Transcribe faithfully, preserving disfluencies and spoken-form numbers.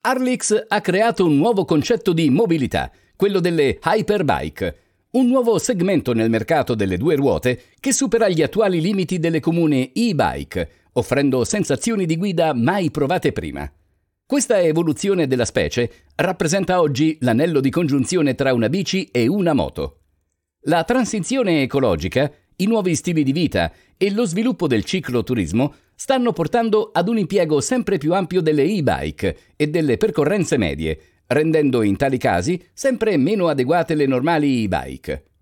Harlix ha creato un nuovo concetto di mobilità, quello delle hyperbike, un nuovo segmento nel mercato delle due ruote che supera gli attuali limiti delle comuni e-bike, offrendo sensazioni di guida mai provate prima. Questa evoluzione della specie rappresenta oggi l'anello di congiunzione tra una bici e una moto. La transizione ecologica, i nuovi stili di vita e lo sviluppo del cicloturismo stanno portando ad un impiego sempre più ampio delle e-bike e delle percorrenze medie, rendendo in tali casi sempre meno adeguate le normali e-bike.